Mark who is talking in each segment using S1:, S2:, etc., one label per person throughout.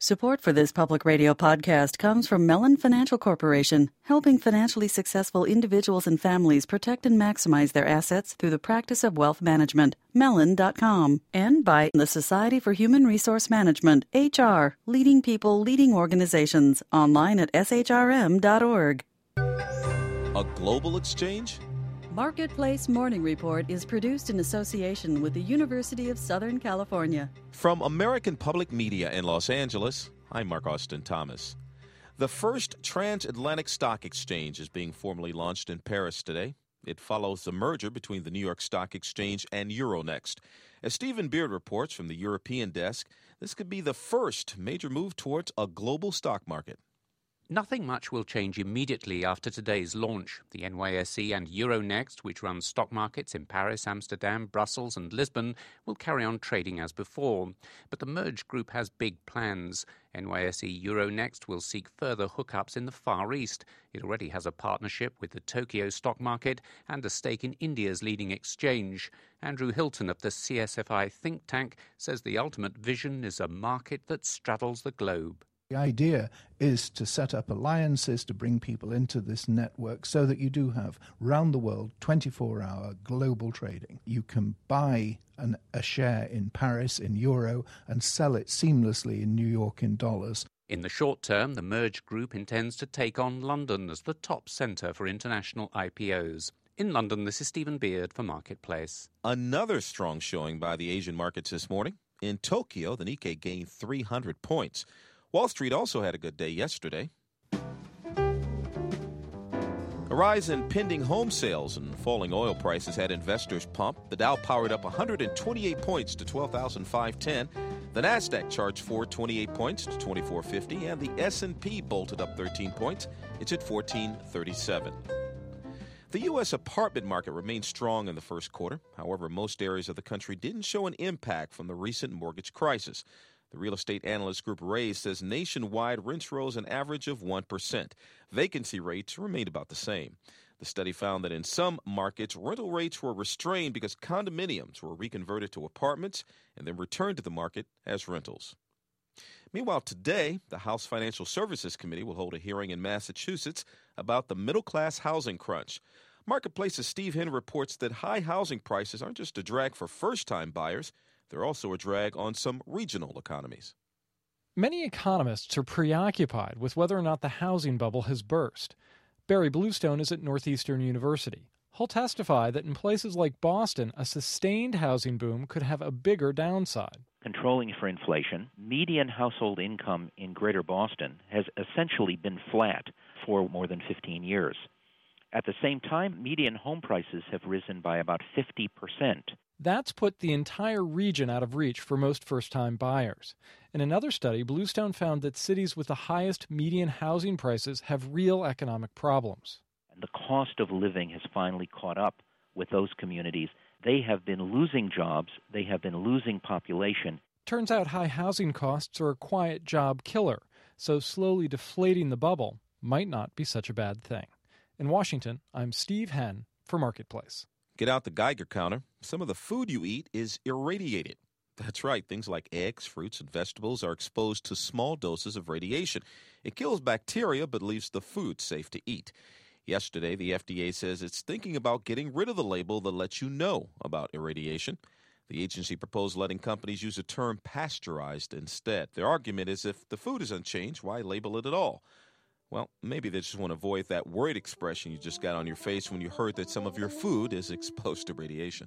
S1: Support for this public radio podcast comes from Mellon Financial Corporation, helping financially successful individuals and families protect and maximize their assets through the practice of wealth management. Mellon.com. And by the Society for Human Resource Management, HR, leading people, leading organizations. Online at shrm.org.
S2: A global exchange?
S1: Marketplace Morning Report is produced in association with the University of Southern California.
S2: From American Public Media in Los Angeles, I'm Mark Austin Thomas. The first transatlantic stock exchange is being formally launched in Paris today. It follows the merger between the New York Stock Exchange and Euronext. As Stephen Beard reports from the European desk, this could be the first major move towards a global stock market.
S3: Nothing much will change immediately after today's launch. The NYSE and Euronext, which run stock markets in Paris, Amsterdam, Brussels and Lisbon, will carry on trading as before. But the merged group has big plans. NYSE Euronext will seek further hookups in the Far East. It already has a partnership with the Tokyo stock market and a stake in India's leading exchange. Andrew Hilton of the CSFI think tank says the ultimate vision is a market that straddles the globe.
S4: The idea is to set up alliances to bring people into this network so that you do have, round the world, 24-hour global trading. You can buy a share in Paris in euro and sell it seamlessly in New York in dollars.
S3: In the short term, the merged group intends to take on London as the top centre for international IPOs. In London, this is Stephen Beard for Marketplace.
S2: Another strong showing by the Asian markets this morning. In Tokyo, the Nikkei gained 300 points. Wall Street also had a good day yesterday. A rise in pending home sales and falling oil prices had investors pumped. The Dow powered up 128 points to 12,510. The Nasdaq charged 428 points to 2450, and the S&P bolted up 13 points. It's at 1437. The U.S. apartment market remained strong in the first quarter. However, most areas of the country didn't show an impact from the recent mortgage crisis. The real estate analyst group Raise says nationwide rents rose an average of 1%. Vacancy rates remained about the same. The study found that in some markets, rental rates were restrained because condominiums were reconverted to apartments and then returned to the market as rentals. Meanwhile, today, the House Financial Services Committee will hold a hearing in Massachusetts about the middle-class housing crunch. Marketplace's Steve Henn reports that high housing prices aren't just a drag for first-time buyers. They're also a drag on some regional economies.
S5: Many economists are preoccupied with whether or not the housing bubble has burst. Barry Bluestone is at Northeastern University. He'll testify that in places like Boston, a sustained housing boom could have a bigger downside.
S6: Controlling for inflation, median household income in Greater Boston has essentially been flat for more than 15 years. At the same time, median home prices have risen by about 50%.
S5: That's put the entire region out of reach for most first-time buyers. In another study, Bluestone found that cities with the highest median housing prices have real economic problems.
S6: And the cost of living has finally caught up with those communities. They have been losing jobs. They have been losing population.
S5: Turns out high housing costs are a quiet job killer, so slowly deflating the bubble might not be such a bad thing. In Washington, I'm Steve Henn for Marketplace.
S2: Get out the Geiger counter. Some of the food you eat is irradiated. That's right. Things like eggs, fruits, and vegetables are exposed to small doses of radiation. It kills bacteria but leaves the food safe to eat. Yesterday, the FDA says it's thinking about getting rid of the label that lets you know about irradiation. The agency proposed letting companies use the term pasteurized instead. Their argument is if the food is unchanged, why label it at all? Well, maybe they just want to avoid that worried expression you just got on your face when you heard that some of your food is exposed to radiation.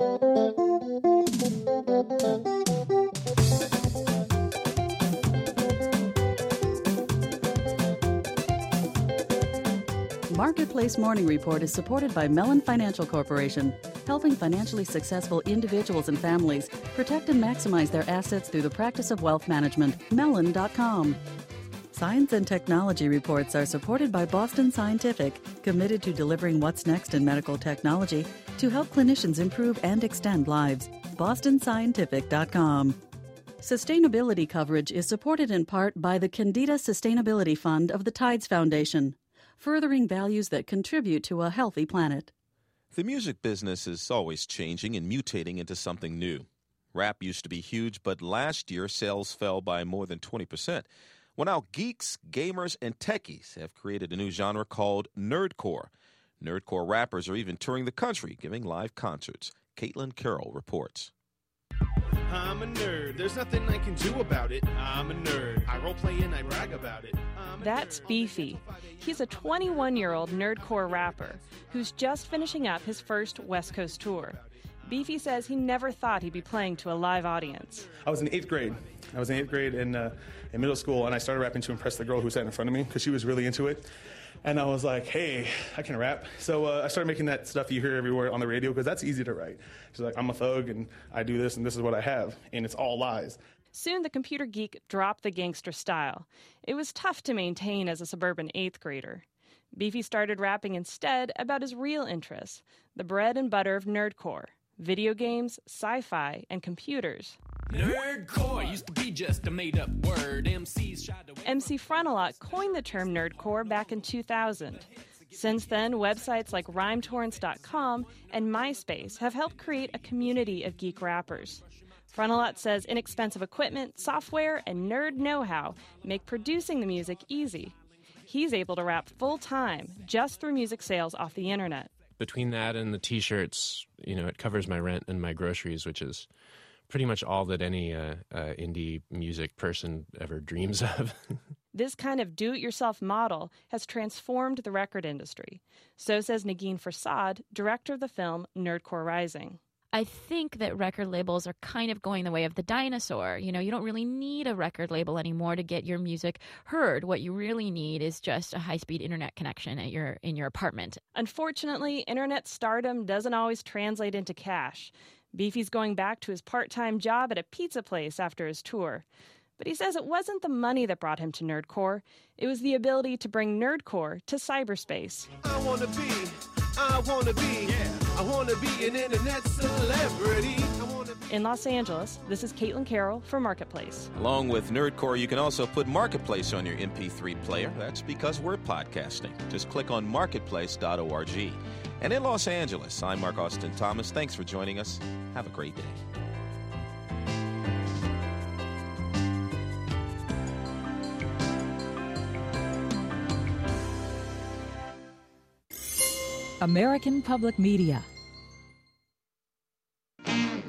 S1: Marketplace Morning Report is supported by Mellon Financial Corporation, helping financially successful individuals and families protect and maximize their assets through the practice of wealth management. Mellon.com. Science and technology reports are supported by Boston Scientific, committed to delivering what's next in medical technology to help clinicians improve and extend lives. BostonScientific.com. Sustainability coverage is supported in part by the Candida Sustainability Fund of the Tides Foundation, furthering values that contribute to a healthy planet.
S2: The music business is always changing and mutating into something new. Rap used to be huge, but last year sales fell by more than 20%. Well, now geeks, gamers, and techies have created a new genre called nerdcore. Nerdcore rappers are even touring the country, giving live concerts. Caitlin Carroll reports.
S7: I'm a nerd. There's nothing I can do about it. I'm a nerd. I roleplay and I brag about it.
S8: That's Beefy. He's a 21-year-old nerdcore rapper who's just finishing up his first West Coast tour. Beefy says he never thought he'd be playing to a live audience.
S9: I was in 8th grade. I was in 8th grade in middle school, and I started rapping to impress the girl who sat in front of me because she was really into it. And I was like, hey, I can rap. So I started making that stuff you hear everywhere on the radio because that's easy to write. She's like, I'm a thug, and I do this, and this is what I have. And it's all lies.
S8: Soon the computer geek dropped the gangster style. It was tough to maintain as a suburban 8th grader. Beefy started rapping instead about his real interests, the bread and butter of nerdcore, video games, sci-fi, and computers.
S10: Nerdcore used to be just a made-up word. MC
S8: Frontalot coined the term nerdcore back in 2000. Since then, websites like rhymetorrents.com and MySpace have helped create a community of geek rappers. Frontalot says inexpensive equipment, software, and nerd know-how make producing the music easy. He's able to rap full-time just through music sales off the internet.
S11: Between that and the T-shirts, it covers my rent and my groceries, which is pretty much all that any indie music person ever dreams of.
S8: This kind of do-it-yourself model has transformed the record industry. So says Negin Farsad, director of the film Nerdcore Rising.
S12: I think that record labels are kind of going the way of the dinosaur. You don't really need a record label anymore to get your music heard. What you really need is just a high-speed internet connection in your apartment.
S8: Unfortunately, internet stardom doesn't always translate into cash. Beefy's going back to his part-time job at a pizza place after his tour. But he says it wasn't the money that brought him to nerdcore. It was the ability to bring nerdcore to cyberspace.
S7: I want to be an internet celebrity.
S8: In Los Angeles, this is Caitlin Carroll for Marketplace.
S2: Along with Nerdcore, you can also put Marketplace on your MP3 player. That's because we're podcasting. Just click on marketplace.org. And in Los Angeles, I'm Mark Austin Thomas. Thanks for joining us. Have a great day.
S13: American Public Media